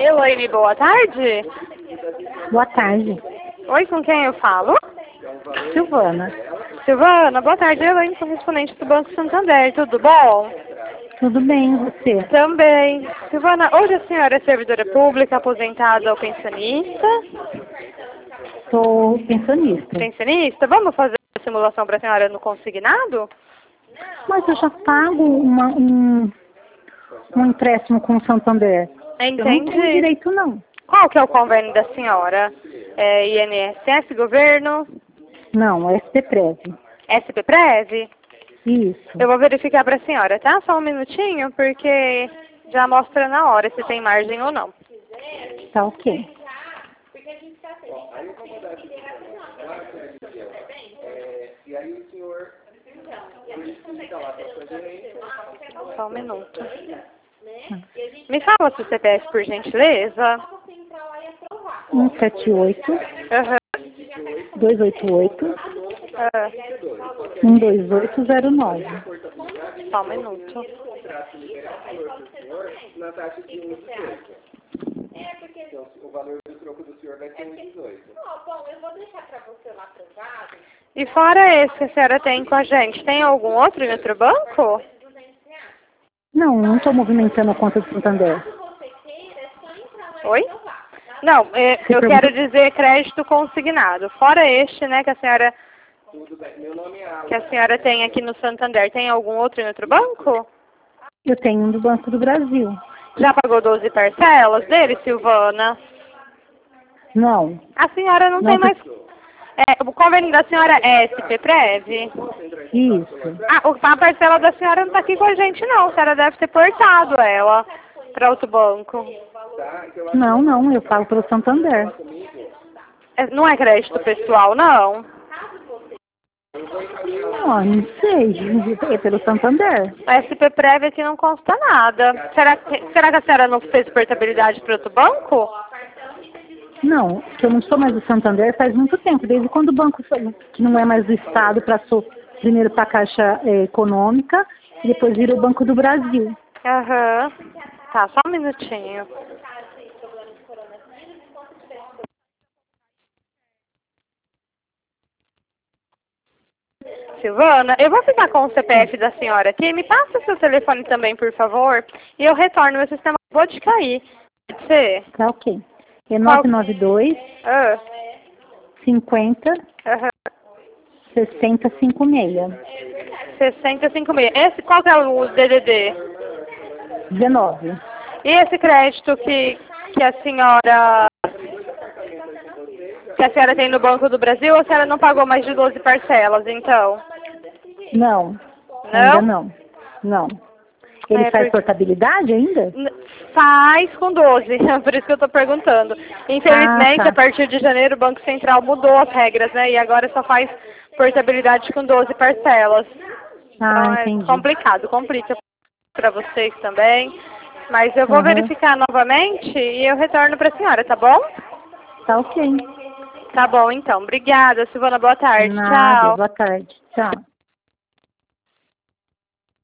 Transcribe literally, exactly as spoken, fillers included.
Elaine, boa tarde. Boa tarde. Oi, com quem eu falo? Silvana. Silvana, boa tarde. Elaine, correspondente do Banco Santander. Tudo bom? Tudo bem, e você? Também. Silvana, hoje a senhora é servidora pública, aposentada ou pensionista? Sou pensionista. Pensionista? Vamos fazer a simulação para a senhora no consignado? Mas eu já pago uma, um, um empréstimo com o Santander. Entendi. Eu não tenho direito, não. Qual que é o convênio da senhora? É I N S S, governo? Não, é SPPrev. SPPrev? Isso. Eu vou verificar para a senhora, tá? Só um minutinho, porque já mostra na hora se tem margem ou não. Tá ok. Só um minuto. Me fala seu C P F, por gentileza. um sete oito, Aham. dois oito oito, Ah, um dois oito zero nove. só um minuto. Na taxa de um dezoito. Então, o valor do troco do senhor vai ser um dezoito. Bom, eu vou deixar para você lá trancado. E fora esse que a senhora tem com a gente, tem algum outro em outro banco? Não, não estou movimentando a conta do Santander. Oi? Não, é, eu quero dizer crédito consignado. Fora este, né, que a senhora Tudo bem. Meu nome é Alan. que a senhora tem aqui no Santander, tem algum outro em outro banco? Eu tenho um do Banco do Brasil. Já pagou doze parcelas dele, Silvana? Não. A senhora não, Não, tem mais... É, o convênio da senhora é SPPrev? Isso. Ah, o- a parcela da senhora não está aqui com a gente, não. A senhora deve ter portado ela para outro banco. Não, não, eu pago pelo Santander. É, não é crédito pessoal, não? Não, não sei. É pelo Santander. A SPPrev aqui não consta nada. Será que, será que a senhora não fez portabilidade para outro banco? Não, que eu não sou mais do Santander faz muito tempo, desde quando o banco foi- que não é mais do Estado passou primeiro para a Caixa eh, Econômica e depois virou o Banco do Brasil. Aham. Tá, só um minutinho. Silvana, eu vou ficar com o C P F da senhora aqui. Me passa seu telefone também, por favor. E eu retorno. Meu sistema acabou de cair. Pode ser? Tá ok. É nove nove dois, Ah, cinquenta, aham. sessenta cinquenta e seis. sessenta e cinco meia. Esse, qual que é o D D D? dezenove. E esse crédito que, que a senhora que a senhora tem no Banco do Brasil, a senhora não pagou mais de doze parcelas, então? Não, Não? ainda não. Não. Ele É, faz porque- portabilidade ainda? N- Faz com doze, por isso que eu estou perguntando. Infelizmente, Ah, tá. a partir de janeiro, o Banco Central mudou as regras, né? E agora só faz portabilidade com doze parcelas. Ah, Então é entendi. complicado, complica para vocês também. Mas eu vou Uhum. verificar novamente e eu retorno para a senhora, tá bom? Tá ok. Tá bom, então. Obrigada, Silvana. Boa tarde. Nada, Tchau. boa tarde. Tchau.